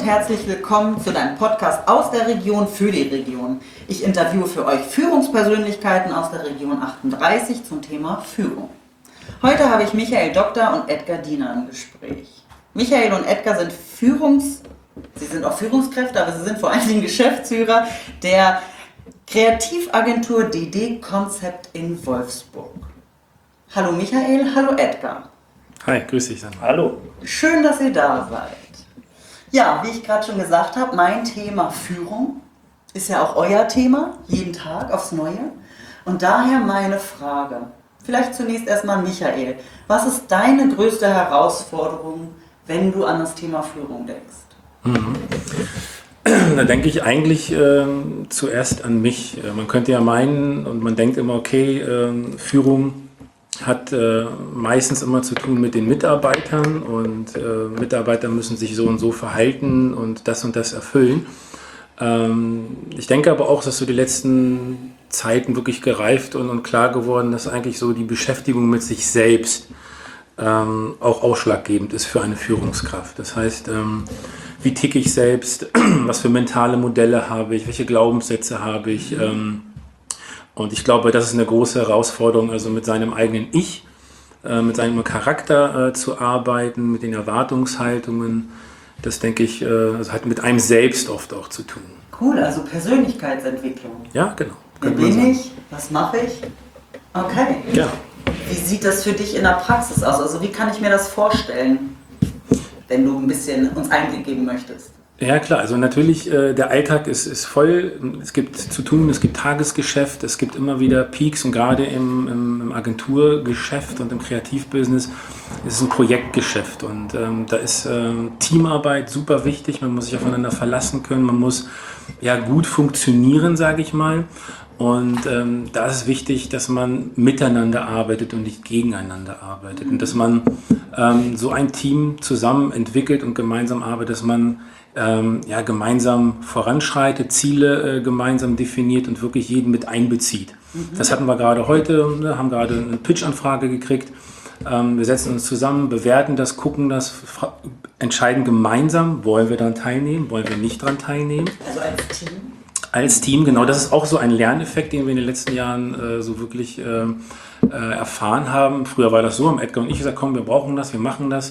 herzlich willkommen zu deinem Podcast aus der Region für die Region. Ich interviewe für euch Führungspersönlichkeiten aus der Region 38 zum Thema Führung. Heute habe ich Michael Doktor und Edgar Diener im Gespräch. Michael und Edgar sind Sie sind auch Führungskräfte, aber sie sind vor allen Dingen Geschäftsführer der Kreativagentur DD Concept in Wolfsburg. Hallo Michael, hallo Edgar. Hi, grüß dich. Hallo. Schön, dass ihr da seid. Ja, wie ich gerade schon gesagt habe, mein Thema Führung ist ja auch euer Thema, jeden Tag aufs Neue. Und daher meine Frage, vielleicht zunächst erstmal Michael, was ist deine größte Herausforderung, wenn du an das Thema Führung denkst? Da denke ich eigentlich zuerst an mich. Man könnte ja meinen und man denkt immer, okay, Führung hat meistens immer zu tun mit den Mitarbeitern und Mitarbeiter müssen sich so und so verhalten und das erfüllen. Ich denke aber auch, dass so die letzten Zeiten wirklich gereift und klar geworden, dass eigentlich so die Beschäftigung mit sich selbst auch ausschlaggebend ist für eine Führungskraft. Das heißt, wie ticke ich selbst, was für mentale Modelle habe ich, welche Glaubenssätze habe ich. Und ich glaube, das ist eine große Herausforderung, also mit seinem eigenen Ich, mit seinem Charakter zu arbeiten, mit den Erwartungshaltungen. Das denke ich, also hat mit einem selbst oft auch zu tun. Cool, also Persönlichkeitsentwicklung. Ja, genau. Wer bin ich? Was mache ich? Okay. Ja. Wie sieht das für dich in der Praxis aus? Also wie kann ich mir das vorstellen, wenn du ein bisschen uns Einblick geben möchtest? Ja klar, also natürlich, der Alltag ist voll, es gibt zu tun, es gibt Tagesgeschäft, es gibt immer wieder Peaks und gerade im Agenturgeschäft und im Kreativbusiness ist es ein Projektgeschäft und da ist Teamarbeit super wichtig, man muss sich aufeinander verlassen können, man muss ja gut funktionieren, sage ich mal. Und da ist es wichtig, dass man miteinander arbeitet und nicht gegeneinander arbeitet. Und dass man so ein Team zusammen entwickelt und gemeinsam arbeitet, dass man gemeinsam voranschreitet, Ziele gemeinsam definiert und wirklich jeden mit einbezieht. Das hatten wir gerade heute, haben gerade eine Pitch-Anfrage gekriegt. Wir setzen uns zusammen, bewerten das, gucken das, entscheiden gemeinsam, wollen wir daran teilnehmen, wollen wir nicht daran teilnehmen. Also als Team? Als Team, genau. Das ist auch so ein Lerneffekt, den wir in den letzten Jahren so wirklich erfahren haben. Früher war das so, haben Edgar und ich gesagt, komm, wir brauchen das, wir machen das.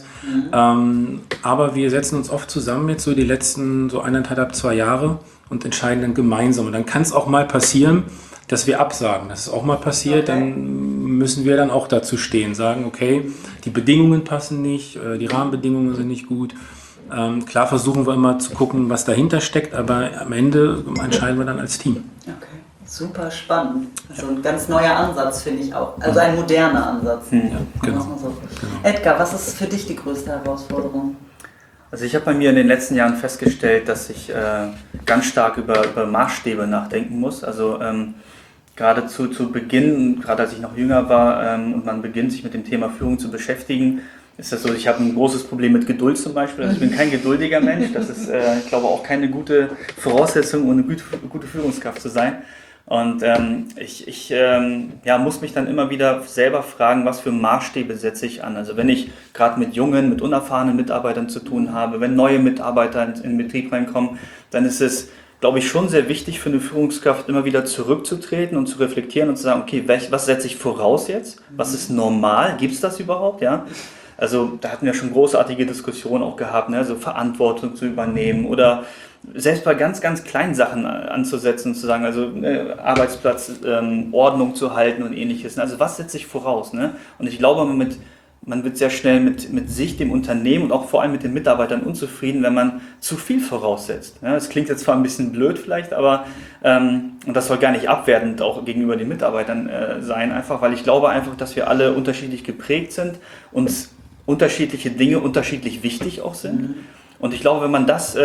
Aber wir setzen uns oft zusammen jetzt so die letzten so 1,5, 2 Jahre und entscheiden dann gemeinsam. Und dann kann es auch mal passieren, dass wir absagen. Das ist auch mal passiert, okay. Dann müssen wir dann auch dazu stehen, sagen, okay, die Bedingungen passen nicht, die Rahmenbedingungen sind nicht gut. Klar versuchen wir immer zu gucken, was dahinter steckt, aber am Ende entscheiden wir dann als Team. Okay, super spannend. Also ein ganz neuer Ansatz, finde ich auch. Also ein moderner Ansatz. Ja, genau. So. Edgar, was ist für dich die größte Herausforderung? Also ich habe bei mir in den letzten Jahren festgestellt, dass ich ganz stark über Maßstäbe nachdenken muss. Also gerade zu Beginn, gerade als ich noch jünger war und man beginnt sich mit dem Thema Führung zu beschäftigen, ist das so, ich habe ein großes Problem mit Geduld zum Beispiel. Also ich bin kein geduldiger Mensch. Das ist, ich glaube, auch keine gute Voraussetzung, um eine gute Führungskraft zu sein. Und ich muss mich dann immer wieder selber fragen, was für Maßstäbe setze ich an. Also wenn ich gerade mit jungen, mit unerfahrenen Mitarbeitern zu tun habe, wenn neue Mitarbeiter in den Betrieb reinkommen, dann ist es, glaube ich, schon sehr wichtig für eine Führungskraft, immer wieder zurückzutreten und zu reflektieren und zu sagen, okay, was setze ich voraus jetzt? Was ist normal? Gibt es das überhaupt? Ja? Also da hatten wir schon großartige Diskussionen auch gehabt, ne? Also Verantwortung zu übernehmen oder selbst bei ganz, ganz kleinen Sachen anzusetzen und zu sagen, also Arbeitsplatz, Ordnung zu halten und ähnliches. Also was setze ich voraus? Ne? Und ich glaube, man wird sehr schnell mit sich, dem Unternehmen und auch vor allem mit den Mitarbeitern unzufrieden, wenn man zu viel voraussetzt. Ja, das klingt jetzt zwar ein bisschen blöd vielleicht, aber und das soll gar nicht abwertend auch gegenüber den Mitarbeitern sein, einfach, weil ich glaube einfach, dass wir alle unterschiedlich geprägt sind, uns unterschiedliche Dinge unterschiedlich wichtig auch sind. Und ich glaube, wenn man das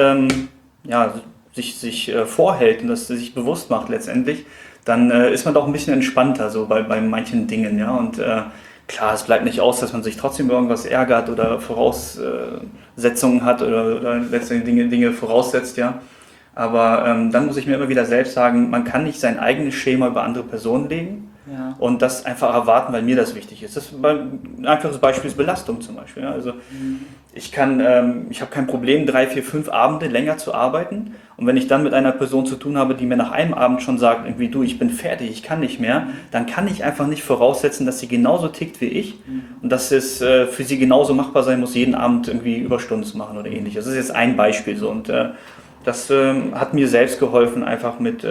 sich vorhält und das sich bewusst macht letztendlich, dann ist man doch ein bisschen entspannter so bei manchen Dingen. Ja? Und klar, es bleibt nicht aus, dass man sich trotzdem über irgendwas ärgert oder Voraussetzungen hat oder letztendlich Dinge voraussetzt. Ja? Aber dann muss ich mir immer wieder selbst sagen, man kann nicht sein eigenes Schema über andere Personen legen. Ja. und das einfach erwarten, weil mir das wichtig ist. Ein einfaches Beispiel ist Belastung zum Beispiel. Ja. Also ich habe kein Problem, 3, 4, 5 Abende länger zu arbeiten, und wenn ich dann mit einer Person zu tun habe, die mir nach einem Abend schon sagt, irgendwie, du, ich bin fertig, ich kann nicht mehr, dann kann ich einfach nicht voraussetzen, dass sie genauso tickt wie ich und dass es für sie genauso machbar sein muss, jeden Abend irgendwie Überstunden zu machen oder ähnliches. Das ist jetzt ein Beispiel so, und das hat mir selbst geholfen, einfach mit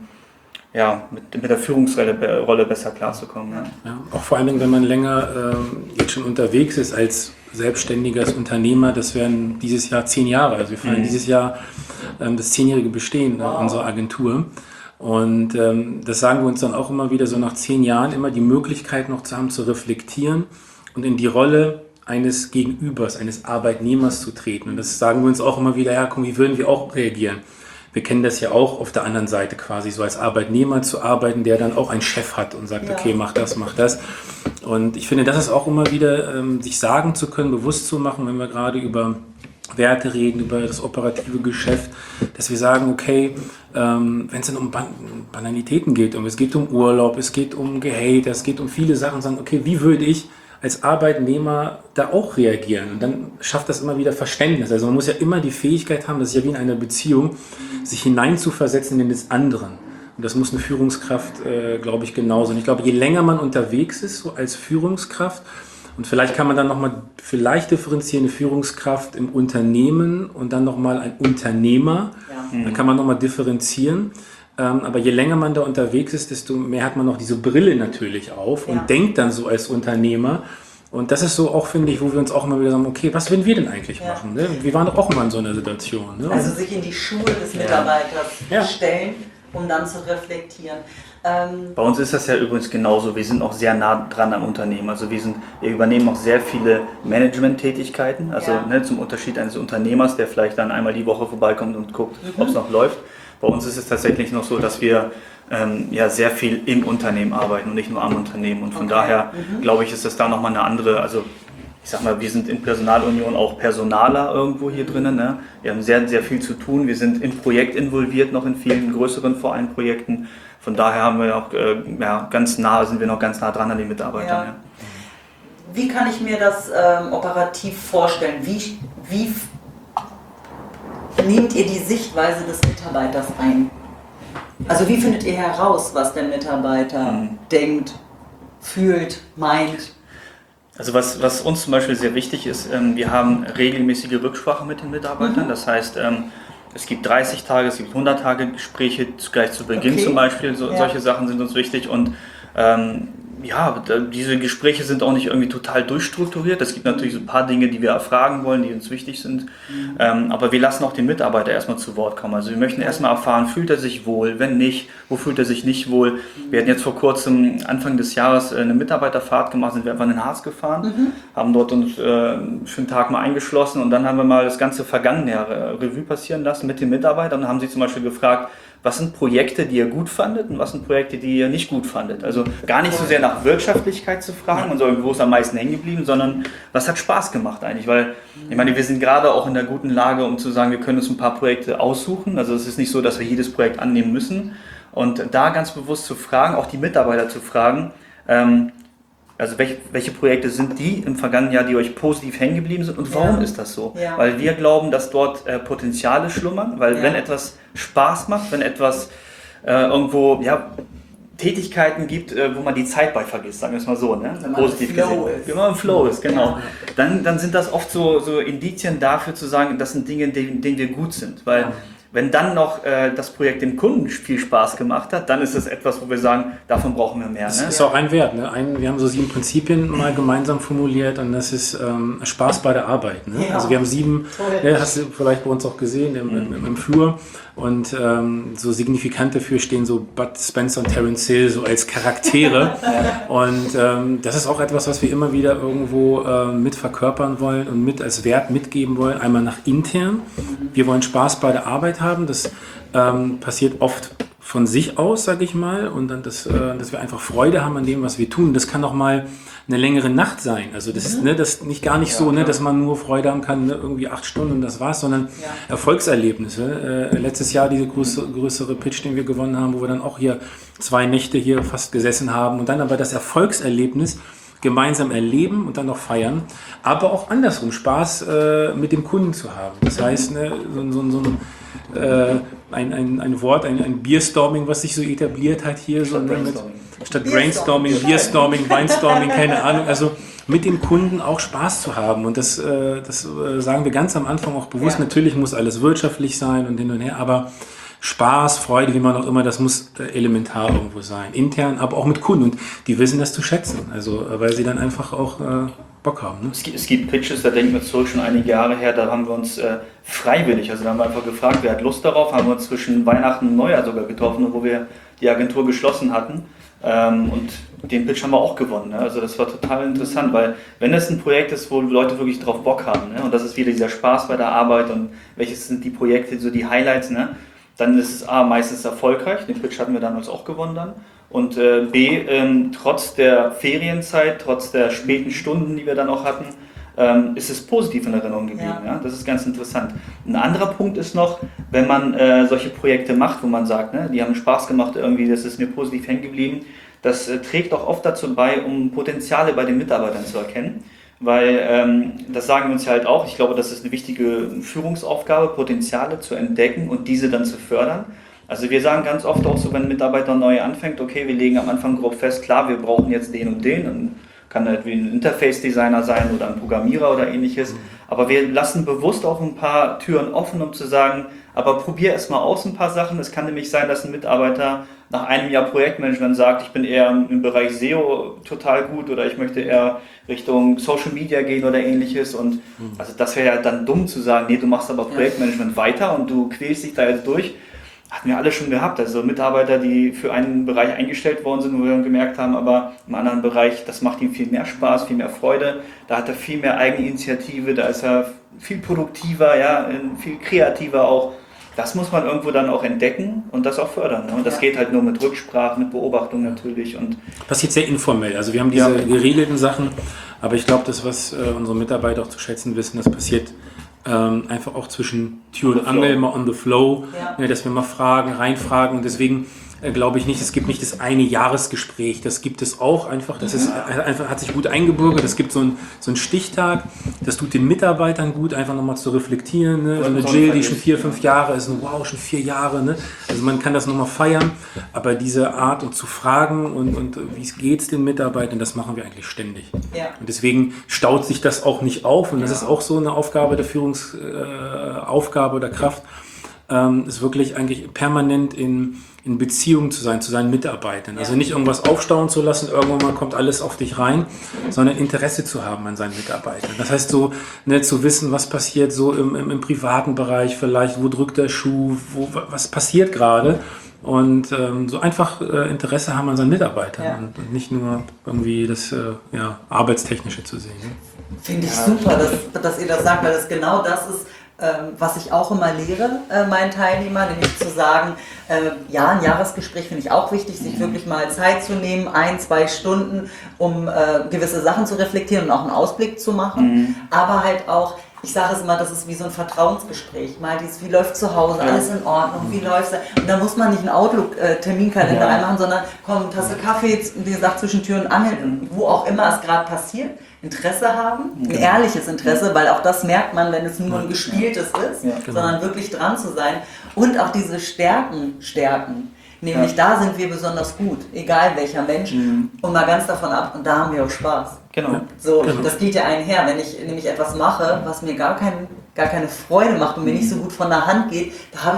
der Führungsrolle besser klarzukommen. Ja. Ja, auch vor allen Dingen, wenn man länger jetzt schon unterwegs ist als selbstständiger, als Unternehmer, das werden dieses Jahr 10 Jahre. Also wir feiern dieses Jahr das 10-jährige Bestehen unserer Agentur. Und das sagen wir uns dann auch immer wieder, so nach 10 Jahren immer die Möglichkeit noch zu haben, zu reflektieren und in die Rolle eines Gegenübers, eines Arbeitnehmers zu treten. Und das sagen wir uns auch immer wieder, ja, komm, wie würden wir auch reagieren? Wir kennen das ja auch auf der anderen Seite quasi, so als Arbeitnehmer zu arbeiten, der dann auch einen Chef hat und sagt, okay, mach das, mach das. Und ich finde, das ist auch immer wieder, sich sagen zu können, bewusst zu machen, wenn wir gerade über Werte reden, über das operative Geschäft, dass wir sagen, okay, wenn es dann um Banalitäten geht, es geht um Urlaub, es geht um Gehälter, es geht um viele Sachen, sagen, okay, wie würde ich als Arbeitnehmer da auch reagieren? Und dann schafft das immer wieder Verständnis. Also man muss ja immer die Fähigkeit haben, das ist ja wie in einer Beziehung, sich hineinzuversetzen in des anderen. Und das muss eine Führungskraft, glaube ich, genauso. Und ich glaube, je länger man unterwegs ist, so als Führungskraft, und vielleicht kann man dann nochmal differenzieren, eine Führungskraft im Unternehmen und dann nochmal ein Unternehmer. Ja. Dann kann man nochmal differenzieren. Aber je länger man da unterwegs ist, desto mehr hat man noch diese Brille natürlich auf und denkt dann so als Unternehmer. Und das ist so auch, finde ich, wo wir uns auch immer wieder sagen, okay, was würden wir denn eigentlich machen? Ne? Wir waren doch auch mal in so einer Situation. Ne? Also sich in die Schuhe des Mitarbeiters stellen, um dann zu reflektieren. Bei uns ist das ja übrigens genauso. Wir sind auch sehr nah dran am Unternehmen. Also wir übernehmen auch sehr viele Management-Tätigkeiten. Also zum Unterschied eines Unternehmers, der vielleicht dann einmal die Woche vorbeikommt und guckt, ob es noch läuft. Bei uns ist es tatsächlich noch so, dass wir sehr viel im Unternehmen arbeiten und nicht nur am Unternehmen. Und von daher, glaube ich, ist das da nochmal eine andere, also ich sag mal, wir sind in Personalunion auch Personaler irgendwo hier drinnen. Ne? Wir haben sehr, sehr viel zu tun. Wir sind im Projekt involviert, noch in vielen größeren Vereinprojekten. Von daher haben wir auch sind wir noch ganz nah dran an den Mitarbeitern. Ja. Ja. Wie kann ich mir das operativ vorstellen? Wie nehmt ihr die Sichtweise des Mitarbeiters ein? Also wie findet ihr heraus, was der Mitarbeiter denkt, fühlt, meint? Also was uns zum Beispiel sehr wichtig ist, wir haben regelmäßige Rücksprache mit den Mitarbeitern. Das heißt, es gibt 30 Tage, es gibt 100 Tage Gespräche gleich zu Beginn zum Beispiel. Solche Sachen sind uns wichtig. Und diese Gespräche sind auch nicht irgendwie total durchstrukturiert. Es gibt natürlich so ein paar Dinge, die wir erfragen wollen, die uns wichtig sind. Aber wir lassen auch den Mitarbeiter erstmal zu Wort kommen. Also wir möchten erstmal erfahren, fühlt er sich wohl? Wenn nicht, wo fühlt er sich nicht wohl? Wir hatten jetzt vor kurzem, Anfang des Jahres, eine Mitarbeiterfahrt gemacht, sind wir einfach in den Harz gefahren, haben dort uns für einen Tag mal eingeschlossen und dann haben wir mal das ganze vergangene Jahr Revue passieren lassen mit den Mitarbeitern und haben sie zum Beispiel gefragt, was sind Projekte, die ihr gut fandet und was sind Projekte, die ihr nicht gut fandet? Also gar nicht so sehr nach Wirtschaftlichkeit zu fragen und so, wo ist am meisten hängen geblieben, sondern was hat Spaß gemacht eigentlich? Weil ich meine, wir sind gerade auch in der guten Lage, um zu sagen, wir können uns ein paar Projekte aussuchen. Also es ist nicht so, dass wir jedes Projekt annehmen müssen. Und da ganz bewusst zu fragen, auch die Mitarbeiter zu fragen, also welche Projekte sind die im vergangenen Jahr, die euch positiv hängen geblieben sind und warum ist das so? Ja. Weil wir glauben, dass dort Potenziale schlummern, weil wenn etwas Spaß macht, wenn etwas irgendwo Tätigkeiten gibt, wo man die Zeit bei vergisst, sagen wir es mal so, ne? Positiv gesehen. Wenn man im Flow ist, genau. Dann sind das oft so Indizien dafür zu sagen, das sind Dinge, in denen wir gut sind, weil wenn dann noch das Projekt dem Kunden viel Spaß gemacht hat, dann ist es etwas, wo wir sagen, davon brauchen wir mehr. Das ist auch ein Wert. Ne? Wir haben so 7 Prinzipien mal gemeinsam formuliert und das ist Spaß bei der Arbeit. Ne? Ja. Also wir haben 7, hast du vielleicht bei uns auch gesehen im Flur und so signifikant dafür stehen so Bud Spencer und Terence Hill so als Charaktere und das ist auch etwas, was wir immer wieder irgendwo mit verkörpern wollen und mit als Wert mitgeben wollen. Einmal nach intern. Wir wollen Spaß bei der Arbeit haben. Das passiert oft von sich aus, sage ich mal, und dann, dass wir einfach Freude haben an dem, was wir tun. Das kann auch mal eine längere Nacht sein. Also das ist das nicht gar nicht so, dass man nur Freude haben kann, irgendwie 8 Stunden und das war's, sondern Erfolgserlebnisse. Letztes Jahr diese größere Pitch, den wir gewonnen haben, wo wir dann auch hier 2 Nächte hier fast gesessen haben und dann aber das Erfolgserlebnis gemeinsam erleben und dann noch feiern, aber auch andersrum Spaß mit dem Kunden zu haben. Das heißt, ein Wort, ein Beerstorming, was sich so etabliert hat hier. Statt Brainstorming, Beerstorming, Weinstorming, keine Ahnung. Also mit dem Kunden auch Spaß zu haben. Und das sagen wir ganz am Anfang auch bewusst. Ja. Natürlich muss alles wirtschaftlich sein und hin und her, aber Spaß, Freude, wie man auch immer, das muss elementar irgendwo sein. Intern, aber auch mit Kunden. Und die wissen das zu schätzen. Also, weil sie dann einfach auch Bock haben. Ne? Es gibt Pitches, da denken wir zurück, schon einige Jahre her, da haben wir uns freiwillig, also da haben wir einfach gefragt, wer hat Lust darauf, haben wir uns zwischen Weihnachten und Neujahr sogar getroffen, wo wir die Agentur geschlossen hatten. Und den Pitch haben wir auch gewonnen. Ne? Also das war total interessant, weil wenn es ein Projekt ist, wo Leute wirklich drauf Bock haben, ne? Und das ist wieder dieser Spaß bei der Arbeit und welches sind die Projekte, so die Highlights, ne? Dann ist es A, meistens erfolgreich, den Pitch hatten wir damals auch gewonnen dann. Und B, trotz der Ferienzeit, trotz der späten Stunden, die wir dann auch hatten, ist es positiv in Erinnerung geblieben. Ja. Das ist ganz interessant. Ein anderer Punkt ist noch, wenn man solche Projekte macht, wo man sagt, ne, die haben Spaß gemacht, irgendwie, das ist mir positiv hängen geblieben, das trägt auch oft dazu bei, um Potenziale bei den Mitarbeitern zu erkennen. Weil das sagen wir uns ja halt auch, ich glaube, das ist eine wichtige Führungsaufgabe, Potenziale zu entdecken und diese dann zu fördern. Also wir sagen ganz oft auch so, wenn ein Mitarbeiter neu anfängt, okay, wir legen am Anfang grob fest, klar, wir brauchen jetzt den und den, und kann halt wie ein Interface-Designer sein oder ein Programmierer oder ähnliches, aber wir lassen bewusst auch ein paar Türen offen, um zu sagen, aber probier erst mal aus ein paar Sachen. Es kann nämlich sein, dass ein Mitarbeiter nach einem Jahr Projektmanagement sagt, ich bin eher im Bereich SEO total gut oder ich möchte eher Richtung Social Media gehen oder ähnliches, und also das wäre ja dann dumm zu sagen, nee, du machst aber Projektmanagement weiter und du quälst dich da jetzt durch. Hatten wir alle schon gehabt, also Mitarbeiter, die für einen Bereich eingestellt worden sind, wo wir dann gemerkt haben, aber im anderen Bereich, das macht ihm viel mehr Spaß, viel mehr Freude, da hat er viel mehr Eigeninitiative, da ist er viel produktiver, ja, viel kreativer auch. Das muss man irgendwo dann auch entdecken und das auch fördern. Ne? Und das geht halt nur mit Rücksprache, mit Beobachtung natürlich. Und passiert sehr informell. Also wir haben diese geregelten Sachen, aber ich glaube, das, was unsere Mitarbeiter auch zu schätzen wissen, das passiert einfach auch zwischen Tür und Angel, mal on the flow, dass wir mal reinfragen, und deswegen glaube ich nicht, es gibt nicht das eine Jahresgespräch, das gibt es auch einfach, das ist einfach, hat sich gut eingebürgert, es gibt so einen Stichtag, das tut den Mitarbeitern gut, einfach nochmal zu reflektieren, ne? So eine Jill, die schon 4, 5 Jahre ist, wow, schon 4 Jahre, ne? Also man kann das nochmal feiern, aber diese Art und zu fragen und wie geht's den Mitarbeitern, das machen wir eigentlich ständig. Ja. Und deswegen staut sich das auch nicht auf, und das ist auch so eine Aufgabe der Führungsaufgabe oder Kraft, ist wirklich eigentlich permanent in Beziehung zu sein, zu seinen Mitarbeitern. Also nicht irgendwas aufstauen zu lassen, irgendwann mal kommt alles auf dich rein, sondern Interesse zu haben an seinen Mitarbeitern. Das heißt so, ne, zu wissen, was passiert so im privaten Bereich vielleicht, wo drückt der Schuh, was passiert gerade, und so einfach Interesse haben an seinen Mitarbeitern und nicht nur irgendwie das Arbeitstechnische zu sehen. Ne? Finde ich super, dass ihr das sagt, weil das genau das ist, was ich auch immer lehre, meinen Teilnehmern, nämlich zu sagen, ein Jahresgespräch finde ich auch wichtig, sich wirklich mal Zeit zu nehmen, 1, 2 Stunden, um gewisse Sachen zu reflektieren und auch einen Ausblick zu machen, aber halt auch, ich sage es immer, das ist wie so ein Vertrauensgespräch. Mal wie läuft zu Hause, alles in Ordnung, wie läuft's? Und da muss man nicht einen Outlook-Terminkalender reinmachen, sondern komm, Tasse Kaffee, wie gesagt, zwischen Tür und Angel, wo auch immer es gerade passiert, Interesse haben, ein ehrliches Interesse, weil auch das merkt man, wenn es nur ein gespieltes ist, sondern wirklich dran zu sein, und auch diese Stärken. Nämlich da sind wir besonders gut, egal welcher Mensch, und mal ganz davon ab, und da haben wir auch Spaß. Genau. So, das geht ja einher, wenn ich nämlich etwas mache, was mir gar keine Freude macht und mir nicht so gut von der Hand geht,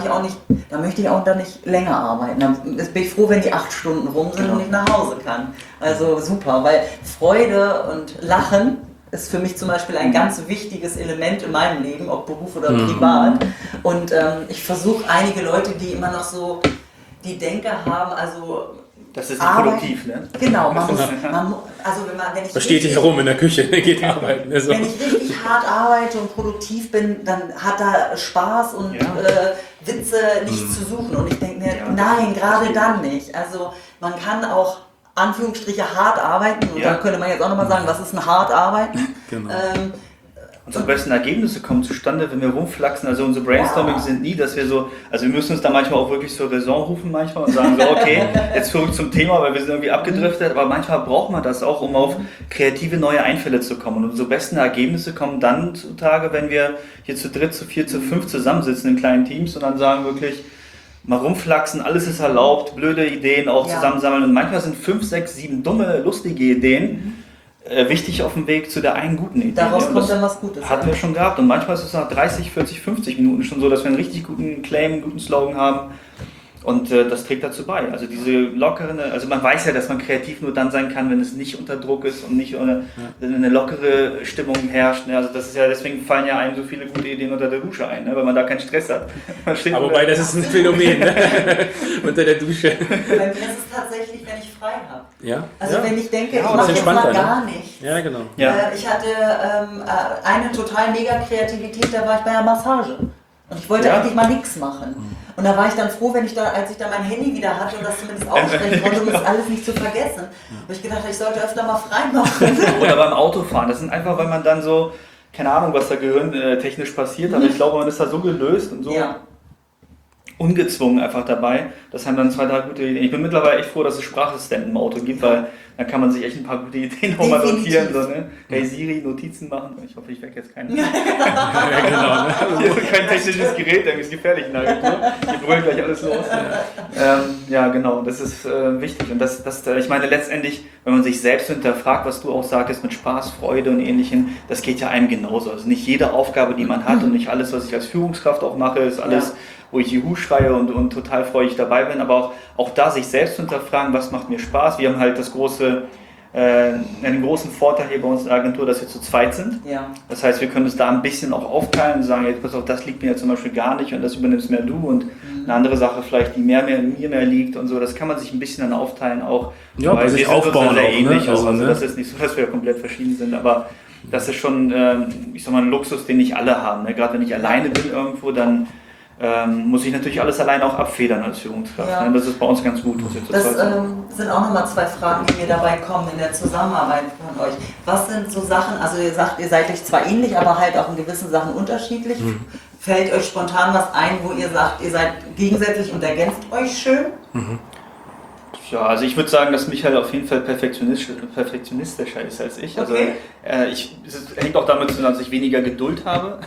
da möchte ich auch da nicht länger arbeiten. Dann bin ich froh, wenn die 8 Stunden rum sind und ich nach Hause kann. Also super, weil Freude und Lachen ist für mich zum Beispiel ein ganz wichtiges Element in meinem Leben, ob Beruf oder privat. Und ich versuche einige Leute, die immer noch so die Denke haben, also Das ist nicht produktiv, ne? Genau, also Man steht hier herum in der Küche, geht arbeiten. Also. Wenn ich richtig hart arbeite und produktiv bin, dann hat da Spaß und Witze nichts zu suchen. Und ich denke mir, nein, gerade dann nicht. Also man kann auch Anführungsstriche hart arbeiten. Und da könnte man jetzt auch nochmal sagen, was ist ein hart arbeiten? Genau. Unsere besten Ergebnisse kommen zustande, wenn wir rumflaxen. Also unsere Brainstorming sind nie, dass wir so, also wir müssen uns da manchmal auch wirklich zur Raison rufen manchmal und sagen so, okay, jetzt zurück zum Thema, weil wir sind irgendwie abgedriftet, aber manchmal braucht man das auch, um auf kreative neue Einfälle zu kommen. Und unsere besten Ergebnisse kommen dann zutage, wenn wir hier zu dritt, zu vier, zu fünf zusammensitzen in kleinen Teams und dann sagen wirklich, mal rumflaxen, alles ist erlaubt, blöde Ideen auch zusammensammeln. Und manchmal sind 5, 6, 7 dumme, lustige Ideen wichtig auf dem Weg zu der einen guten Idee. Daraus kommt dann was Gutes. Hatten wir schon gehabt. Und manchmal ist es nach 30, 40, 50 Minuten schon so, dass wir einen richtig guten Claim, einen guten Slogan haben. Und das trägt dazu bei. Also diese lockere, also man weiß ja, dass man kreativ nur dann sein kann, wenn es nicht unter Druck ist und nicht eine lockere Stimmung herrscht. Also das ist ja, deswegen fallen ja einem so viele gute Ideen unter der Dusche ein, weil man da keinen Stress hat. Aber wobei, das ist ein Phänomen, ne? Unter der Dusche. Bei mir ist es tatsächlich, wenn ich frei habe. Ja? Also wenn ich denke, ich das mache ist jetzt mal entspannter, gar nichts. Ja, genau. Ich hatte eine total mega Kreativität, da war ich bei einer Massage. Und ich wollte eigentlich mal nichts machen. Und da war ich dann froh, als ich da mein Handy wieder hatte und das zumindest aussprechen konnte, um das alles nicht zu vergessen. Wo ich gedacht habe, ich sollte öfter mal frei machen. Oder beim Autofahren. Das sind einfach, weil man dann so, keine Ahnung, was da gehirntechnisch passiert, aber ich glaube, man ist da so gelöst und so ungezwungen einfach dabei. Das haben dann 2, 3 gute Ideen. Ich bin mittlerweile echt froh, dass es Sprachassistenten im Auto gibt, weil dann kann man sich echt ein paar gute Ideen nochmal notieren. So, ne? Hey Siri, Notizen machen. Ich hoffe, ich wecke jetzt keinen. Ja, genau. Ne? Hier ist kein technisches Gerät, das ist gefährlich in der Agentur. Die brüllen gleich alles los. Ja, genau, das ist wichtig. Und ich meine, letztendlich, wenn man sich selbst hinterfragt, was du auch sagtest mit Spaß, Freude und Ähnlichem, das geht ja einem genauso. Also nicht jede Aufgabe, die man hat und nicht alles, was ich als Führungskraft auch mache, ist alles, wo ich Juhu schreie und total freudig dabei bin, aber auch da sich selbst zu hinterfragen, was macht mir Spaß. Wir haben halt einen großen Vorteil hier bei uns in der Agentur, dass wir zu zweit sind. Ja. Das heißt, wir können es da ein bisschen auch aufteilen und sagen, jetzt pass auf, das liegt mir ja zum Beispiel gar nicht und das übernimmst mehr du und eine andere Sache vielleicht, die mir mehr liegt und so. Das kann man sich ein bisschen dann aufteilen auch. Ja, bei sich aufbauen sehr auch, ähnlich. Ne? Also das ist nicht so, dass wir komplett verschieden sind, aber das ist schon, ich sag mal, ein Luxus, den nicht alle haben. Ne? Gerade wenn ich alleine bin irgendwo, dann muss ich natürlich alles alleine auch abfedern als Führungskraft. Ja. Ne? Das ist bei uns ganz gut. Das sind auch nochmal 2 Fragen, die mir dabei kommen in der Zusammenarbeit von euch. Was sind so Sachen, also ihr sagt, ihr seid euch zwar ähnlich, aber halt auch in gewissen Sachen unterschiedlich. Fällt euch spontan was ein, wo ihr sagt, ihr seid gegensätzlich und ergänzt euch schön? Ja, also ich würde sagen, dass Michael auf jeden Fall perfektionistischer ist als ich. Also Okay. Es hängt auch damit zusammen, dass ich weniger Geduld habe.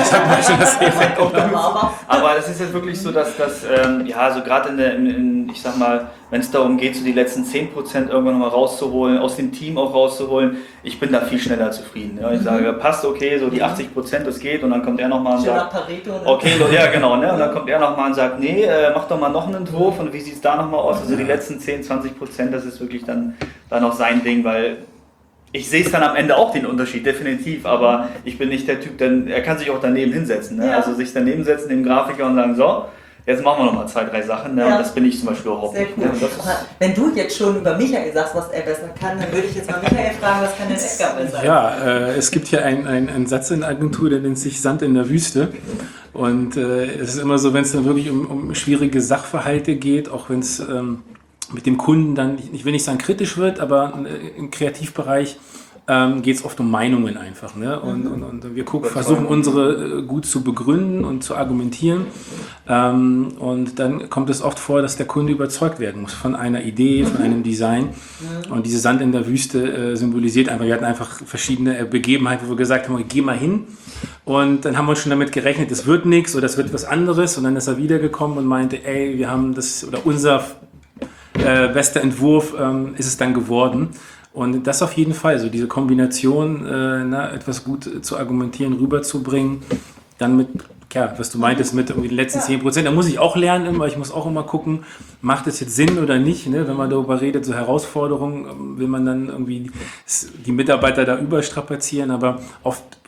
Aber Aber es ist jetzt wirklich so, dass so gerade ich sag mal, wenn es darum geht, so die letzten 10% irgendwann nochmal rauszuholen, aus dem Team auch rauszuholen, ich bin da viel schneller zufrieden. Ja. Ich sage, passt okay, so die 80%, das geht und dann kommt er nochmal und sagt, Pareto, ne? okay, ja genau, ne? Und dann kommt er nochmal und sagt, nee, mach doch mal noch einen Entwurf und wie sieht es da nochmal aus? Also die letzten 10-20%, das ist wirklich dann auch sein Ding, weil ich sehe es dann am Ende auch den Unterschied, definitiv, aber ich bin nicht der Typ, denn er kann sich auch daneben hinsetzen, ne? Ja. Also sich daneben setzen, dem Grafiker und sagen, so, jetzt machen wir nochmal 2, 3 Sachen, ne? Ja. Und das bin ich zum Beispiel überhaupt Sehr nicht. cool. Ne? Das ist, Aber wenn du jetzt schon über Michael sagst, was er besser kann, dann würde ich jetzt mal Michael fragen, was kann denn Edgar besser? Ja, es gibt hier einen Satz in der Agentur, der nennt sich Sand in der Wüste. Und es ist immer so, wenn es dann wirklich um schwierige Sachverhalte geht, auch wenn es mit dem Kunden dann, ich will nicht sagen kritisch wird, aber im Kreativbereich geht es oft um Meinungen einfach. Ne? Und wir versuchen unsere gut zu begründen und zu argumentieren. Und dann kommt es oft vor, dass der Kunde überzeugt werden muss von einer Idee, von einem Design. Und diese Sand in der Wüste symbolisiert einfach, wir hatten einfach verschiedene Begebenheiten, wo wir gesagt haben, geh mal hin. Und dann haben wir schon damit gerechnet, es wird nichts oder es wird was anderes. Und dann ist er wiedergekommen und meinte, ey, wir haben das, oder unser bester Entwurf ist es dann geworden. Und das auf jeden Fall, so diese Kombination, etwas gut zu argumentieren, rüberzubringen, dann mit, was du meintest, mit irgendwie den letzten 10%, da muss ich auch lernen immer, ich muss auch immer gucken, macht es jetzt Sinn oder nicht, ne? Wenn man darüber redet, so Herausforderungen, will man dann irgendwie die Mitarbeiter da überstrapazieren, aber oft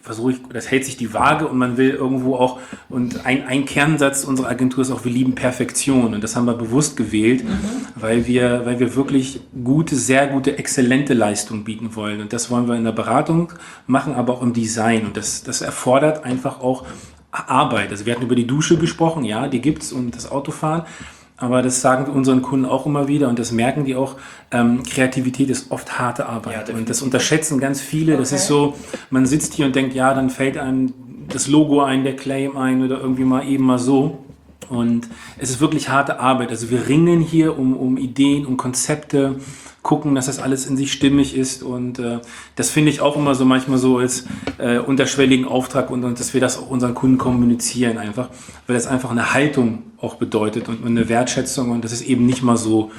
das hält sich die Waage und man will irgendwo auch, und ein Kernsatz unserer Agentur ist auch, wir lieben Perfektion und das haben wir bewusst gewählt, weil wir wirklich sehr gute, exzellente Leistung bieten wollen und das wollen wir in der Beratung machen, aber auch im Design und das erfordert einfach auch Arbeit. Also wir hatten über die Dusche gesprochen, ja, die gibt's und das Autofahren. Aber das sagen wir unseren Kunden auch immer wieder und das merken die auch, Kreativität ist oft harte Arbeit und das unterschätzen ganz viele. Das ist so, man sitzt hier und denkt, ja, dann fällt einem das Logo ein, der Claim ein oder irgendwie mal eben mal so. Und es ist wirklich harte Arbeit. Also wir ringen hier um Ideen, um Konzepte, gucken, dass das alles in sich stimmig ist und das finde ich auch immer so manchmal so als unterschwelligen Auftrag und dass wir das auch unseren Kunden kommunizieren einfach, weil das einfach eine Haltung auch bedeutet und eine Wertschätzung und dass es eben nicht mal so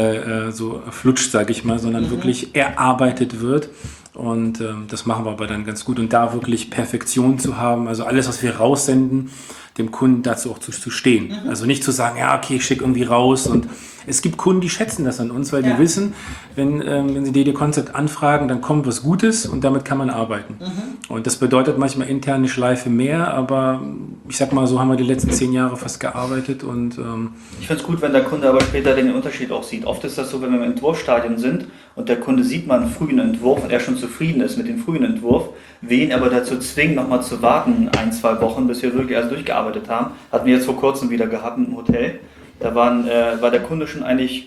flutscht, sage ich mal, sondern wirklich erarbeitet wird. Und das machen wir aber dann ganz gut. Und da wirklich Perfektion zu haben, also alles, was wir raussenden, dem Kunden dazu auch zu stehen. Also nicht zu sagen, ja, okay, ich schicke irgendwie raus. Und es gibt Kunden, die schätzen das an uns, weil die wissen, wenn sie DD-Concept anfragen, dann kommt was Gutes und damit kann man arbeiten. Und das bedeutet manchmal intern eine Schleife mehr, aber ich sag mal, so haben wir die letzten 10 Jahre fast gearbeitet. Und ich finde es gut, wenn der Kunde aber später den Unterschied auch sieht. Oft ist das so, wenn wir im Entwurfsstadium sind und der Kunde sieht mal einen frühen Entwurf und er schon zufrieden ist mit dem frühen Entwurf, wir ihn aber dazu zwingen, nochmal zu warten, 1-2 Wochen, bis wir wirklich erst durchgearbeitet haben. Hatten wir jetzt vor kurzem wieder gehabt im Hotel. Da war der Kunde schon eigentlich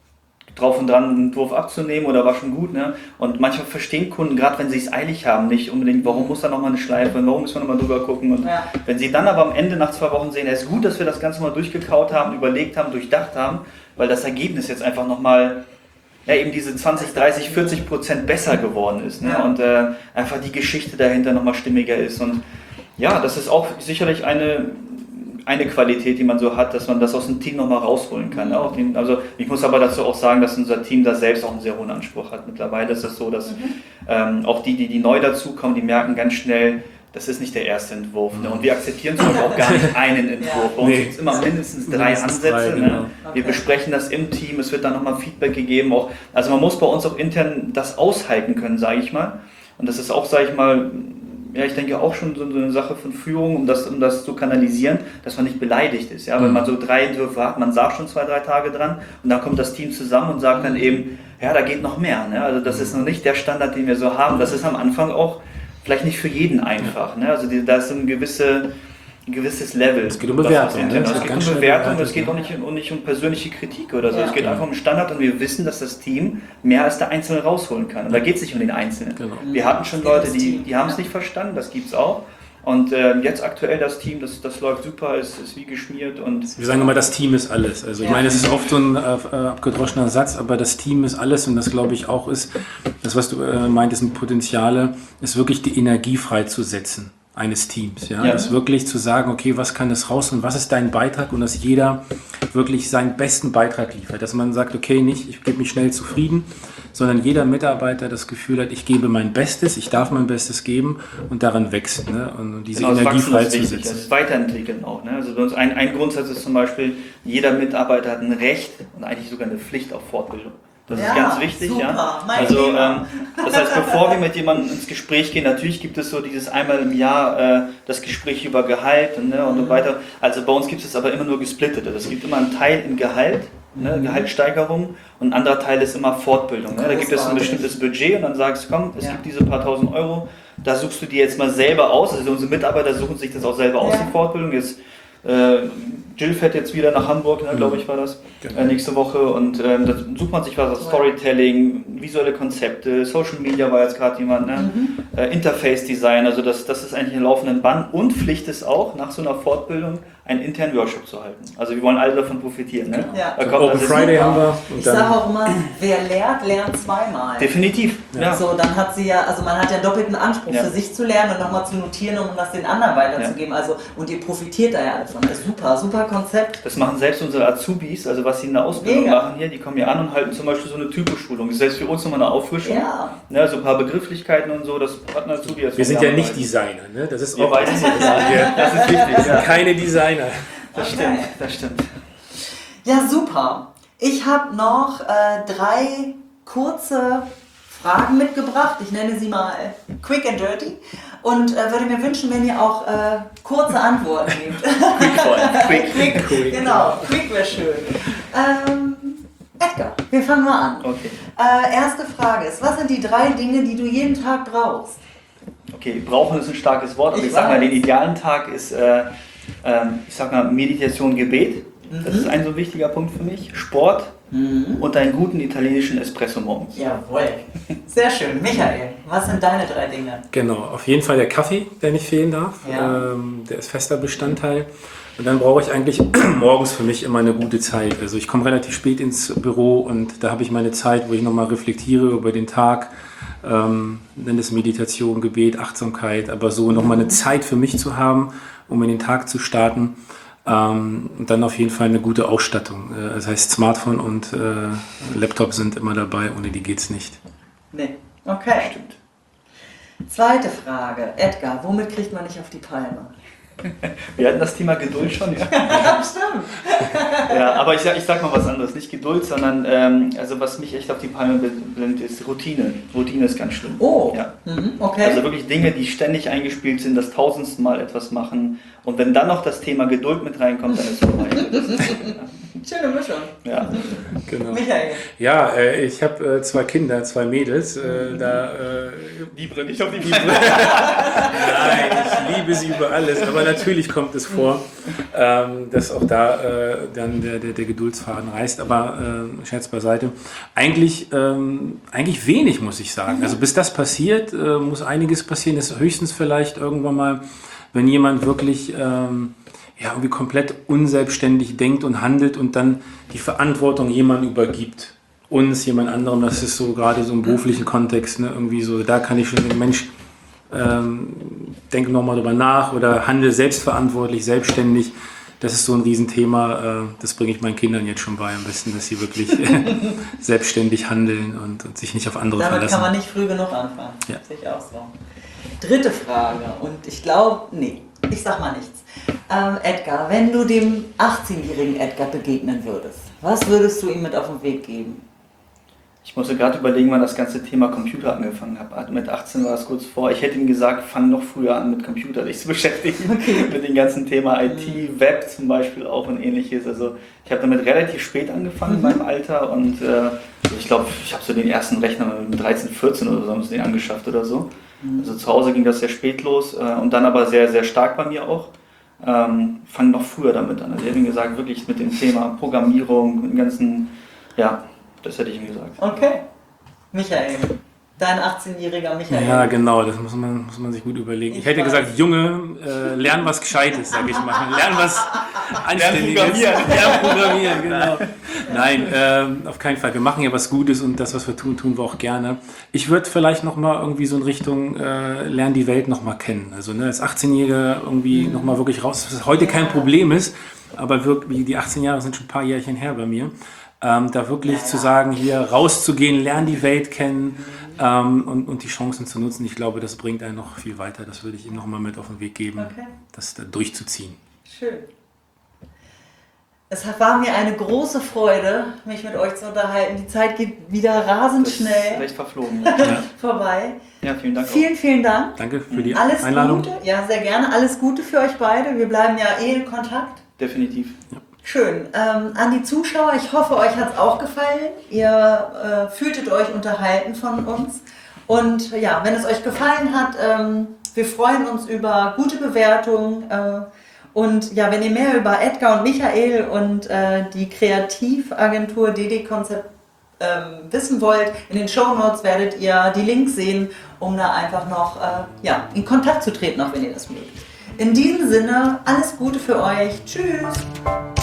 drauf und dran, einen Entwurf abzunehmen oder war schon gut. Ne? Und manchmal verstehen Kunden, gerade wenn sie es eilig haben, nicht unbedingt, warum muss da nochmal eine Schleife, warum müssen wir nochmal drüber gucken. Und wenn sie dann aber am Ende nach 2 Wochen sehen, es ist gut, dass wir das Ganze mal durchgekaut haben, überlegt haben, durchdacht haben, weil das Ergebnis jetzt einfach nochmal eben diese 20, 30, 40% besser geworden ist. Ne? Und einfach die Geschichte dahinter nochmal stimmiger ist. Und ja, das ist auch sicherlich eine Qualität, die man so hat, dass man das aus dem Team nochmal rausholen kann. Ne? Also ich muss aber dazu auch sagen, dass unser Team da selbst auch einen sehr hohen Anspruch hat. Mittlerweile ist es so, dass auch die neu dazukommen, die merken ganz schnell, das ist nicht der erste Entwurf. Ne? Und wir akzeptieren zum Beispiel auch gar nicht einen Entwurf. Bei uns gibt es immer mindestens 3 Ansätze. Genau. Ne? Wir besprechen das im Team, es wird dann nochmal Feedback gegeben. Also man muss bei uns auch intern das aushalten können, sage ich mal. Und das ist auch, sage ich mal, ja, ich denke auch schon so eine Sache von Führung, um das zu kanalisieren, dass man nicht beleidigt ist. Ja? Wenn man so 3 Entwürfe hat, man sagt schon 2-3 Tage dran und dann kommt das Team zusammen und sagt dann eben, ja, da geht noch mehr. Ne? Also das ist noch nicht der Standard, den wir so haben. Das ist am Anfang auch vielleicht nicht für jeden einfach. Ne? Also da ist so ein gewisses Level. Es geht um Bewertung. Es geht um Bewertung, es geht auch nicht um persönliche Kritik oder so. Es geht einfach um Standard und wir wissen, dass das Team mehr als der Einzelne rausholen kann. Und da geht es nicht um den Einzelnen. Genau. Wir hatten schon Leute, die haben es nicht verstanden, das gibt es auch. Und jetzt aktuell das Team, das läuft super, ist wie geschmiert. Und wir sagen immer, das Team ist alles. Also ich meine, es ist oft so ein abgedroschener Satz, aber das Team ist alles und das glaube ich auch ist, das was du meintest mit Potenziale, ist wirklich die Energie freizusetzen eines Teams. Ja? Das wirklich zu sagen, okay, was kann das raus und was ist dein Beitrag und dass jeder wirklich seinen besten Beitrag liefert. Dass man sagt, okay, nicht, ich gebe mich schnell zufrieden, sondern jeder Mitarbeiter das Gefühl hat, ich gebe mein Bestes, ich darf mein Bestes geben und daran wächst. Ne? Und diese Energie freizusetzen. Das Weiterentwickeln auch. Ne? Also bei uns ein Grundsatz ist zum Beispiel, jeder Mitarbeiter hat ein Recht und eigentlich sogar eine Pflicht auf Fortbildung. Das ist ganz wichtig, super. Ja. Also das heißt, bevor wir mit jemandem ins Gespräch gehen, natürlich gibt es so dieses einmal im Jahr das Gespräch über Gehalt und so weiter. Also bei uns gibt es aber immer nur gesplittet. Es gibt immer einen Teil im Gehalt, ne, Gehaltssteigerung, und ein anderer Teil ist immer Fortbildung. Ne. Da gibt es ein bestimmtes Budget und dann sagst du, komm, es gibt diese paar tausend Euro, da suchst du dir jetzt mal selber aus. Also unsere Mitarbeiter suchen sich das auch selber aus, die Fortbildung. Jetzt Jill fährt jetzt wieder nach Hamburg, ne, glaube ich, war das, nächste Woche, und da sucht man sich was, Storytelling, visuelle Konzepte, Social Media war jetzt gerade jemand, ne? Interface Design, also das ist eigentlich ein laufenden Band, und Pflicht ist auch, nach so einer Fortbildung einen internen Workshop zu halten. Also wir wollen alle davon profitieren. Ne? Ja. Open Friday haben wir. Ich sage auch immer, wer lehrt, lernt zweimal. Definitiv. Ja. So, dann hat sie ja, also man hat ja doppelten Anspruch, für sich zu lernen und nochmal zu notieren, um das den anderen weiterzugeben. Also, und ihr profitiert da ja davon. Das ist super, super Konzept. Das machen selbst unsere Azubis, also was sie in der Ausbildung machen hier, die kommen hier an und halten zum Beispiel so eine Typoschulung. Das ist selbst für uns nochmal eine Auffrischung. Ja. Ne, so ein paar Begrifflichkeiten und so, das hat ein Azubi jetzt. Wir sind ja nicht Designer, ne? Das ist auch das ist wichtig. Wir sind keine Designer. Das stimmt, das stimmt. Ja, super. Ich habe noch 3 kurze Fragen mitgebracht. Ich nenne sie mal Quick and Dirty und würde mir wünschen, wenn ihr auch kurze Antworten gebt. Quick. Genau, quick wäre schön. Edgar, wir fangen mal an. Okay. Erste Frage ist, was sind die 3 Dinge, die du jeden Tag brauchst? Okay, brauchen ist ein starkes Wort, aber ich sag mal, den idealen Tag ist, ich sag mal, Meditation, Gebet. Das ist ein so wichtiger Punkt für mich. Sport und einen guten italienischen Espresso morgens. Jawohl. Sehr schön. Michael, was sind deine 3 Dinge? Genau, auf jeden Fall der Kaffee, der nicht fehlen darf. Ja. Der ist fester Bestandteil. Und dann brauche ich eigentlich morgens für mich immer eine gute Zeit. Also ich komme relativ spät ins Büro und da habe ich meine Zeit, wo ich nochmal reflektiere über den Tag. Nenne es Meditation, Gebet, Achtsamkeit, aber so nochmal eine Zeit für mich zu haben, um in den Tag zu starten. Und dann auf jeden Fall eine gute Ausstattung. Das heißt, Smartphone und Laptop sind immer dabei, ohne die geht's nicht. Nee. Okay. Stimmt. Zweite Frage. Edgar, womit kriegt man nicht auf die Palme? Wir hatten das Thema Geduld schon, ja. Stimmt. Ja, aber ich sag mal was anderes. Nicht Geduld, sondern also was mich echt auf die Palme bringt, ist Routine. Routine ist ganz schlimm. Oh, ja. Okay. Also wirklich Dinge, die ständig eingespielt sind, das 1000. Mal etwas machen. Und wenn dann noch das Thema Geduld mit reinkommt, dann ist es vorbei. Schöne Mischung. Ja. Genau. Michael. Ja, ich habe 2 Kinder, 2 Mädels. Die brennt nicht auf die Palme. Nein, ich liebe sie über alles, aber natürlich kommt es vor, dass auch da dann der Geduldsfaden reißt, aber Scherz beiseite. Eigentlich wenig, muss ich sagen. Also bis das passiert, muss einiges passieren. Das ist höchstens vielleicht irgendwann mal, wenn jemand wirklich irgendwie komplett unselbstständig denkt und handelt und dann die Verantwortung jemandem übergibt. Uns, jemand anderem, das ist so gerade so im beruflichen Kontext, ne, irgendwie so, da kann ich schon sagen, Mensch, denke nochmal drüber nach oder handle selbstverantwortlich, selbstständig. Das ist so ein Riesenthema, das bringe ich meinen Kindern jetzt schon bei, am besten, dass sie wirklich selbstständig handeln und sich nicht auf andere Damit verlassen. kann man nicht früh genug anfangen. Ja. Sehe ich auch so. Dritte Frage und ich glaube, ich sag mal nichts. Edgar, wenn du dem 18-jährigen Edgar begegnen würdest, was würdest du ihm mit auf den Weg geben? Ich musste gerade überlegen, wann das ganze Thema Computer angefangen hat. Mit 18 war es kurz vor. Ich hätte ihm gesagt, fang noch früher an mit Computer dich zu beschäftigen. Okay. Mit dem ganzen Thema IT, Web zum Beispiel auch und ähnliches. Also ich habe damit relativ spät angefangen in meinem Alter und ich glaube, ich habe so den ersten Rechner mit 13, 14 oder so haben sie den angeschafft oder so. Also zu Hause ging das sehr spät los und dann aber sehr, sehr stark bei mir auch. Fang noch früher damit an. Also ich hätte ihm gesagt, wirklich mit dem Thema Programmierung, mit dem ganzen, ja, das hätte ich ihm gesagt. Okay. Michael, dein 18-jähriger Michael. Ja, genau, das muss man sich gut überlegen. Ich hätte gesagt, Junge, lern was Gescheites, sag ich mal. Lern was Anständiges. Lern Programmieren, genau. Nein, auf keinen Fall. Wir machen ja was Gutes und das, was wir tun, tun wir auch gerne. Ich würde vielleicht nochmal irgendwie so in Richtung lern die Welt nochmal kennen. Also als 18-Jähriger irgendwie nochmal wirklich raus, was heute kein Problem ist, aber wirklich, die 18 Jahre sind schon ein paar Jährchen her bei mir. Da wirklich zu sagen, hier rauszugehen, lernen die Welt kennen und die Chancen zu nutzen. Ich glaube, das bringt einen noch viel weiter. Das würde ich ihm nochmal mit auf den Weg geben, das da durchzuziehen. Schön. Es war mir eine große Freude, mich mit euch zu unterhalten. Die Zeit geht wieder rasend schnell. Ist recht verflogen. Vorbei. Ja, vielen Dank. Vielen Dank. Danke für die Alles Einladung. Gute. Ja, sehr gerne. Alles Gute für euch beide. Wir bleiben ja in Kontakt. Definitiv. Ja. Schön. An die Zuschauer, ich hoffe, euch hat es auch gefallen. Ihr fühltet euch unterhalten von uns. Und ja, wenn es euch gefallen hat, wir freuen uns über gute Bewertungen. Und ja, wenn ihr mehr über Edgar und Michael und die Kreativagentur DD Concept wissen wollt, in den Shownotes werdet ihr die Links sehen, um da einfach noch in Kontakt zu treten, auch wenn ihr das mögt. In diesem Sinne, alles Gute für euch. Tschüss!